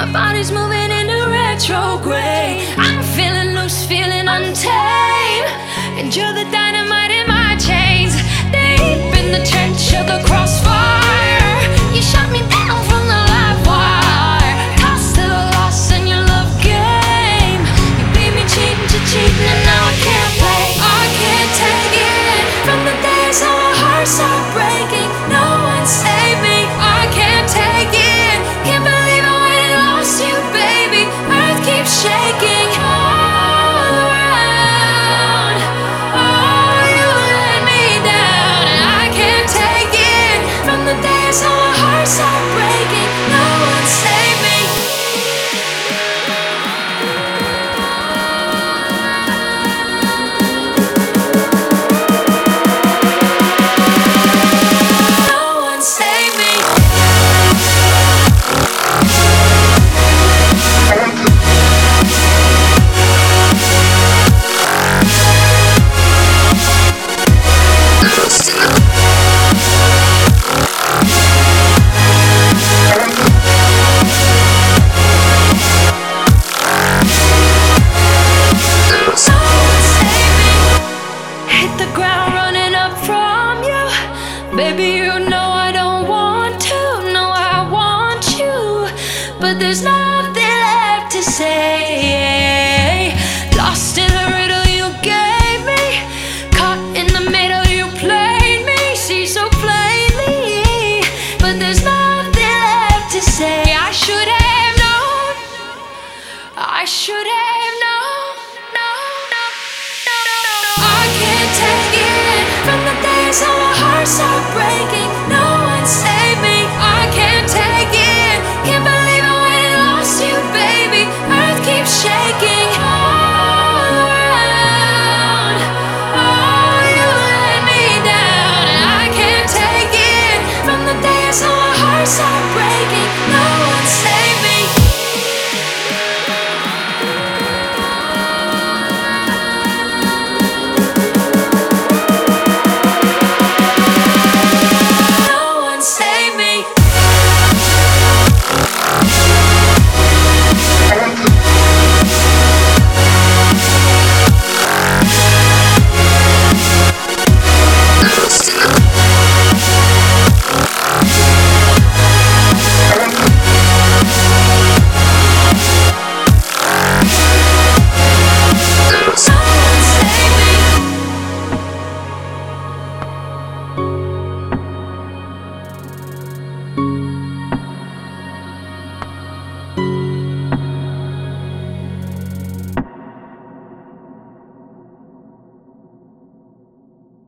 My body's moving into retrograde. I'm feeling loose, feeling untamed. And you're the dynamite in my chains. Deep in the trench of the crossfire, you shot me down from the live wire. Tossed to the loss in your love game. You beat me cheating to cheating, and now I can't play. I can't take it. From the days how our hearts are breaking, no one saved me. I can't take it. Can't believe I went and lost you, baby. Earth keeps shaking all around. Oh, you let me down, and I can't take it. From the days how our hearts are breaking, no one saved me. No one saved me. Hit the ground running up from you. Baby, you know I don't want to. No, I want you. But there's nothing left to say.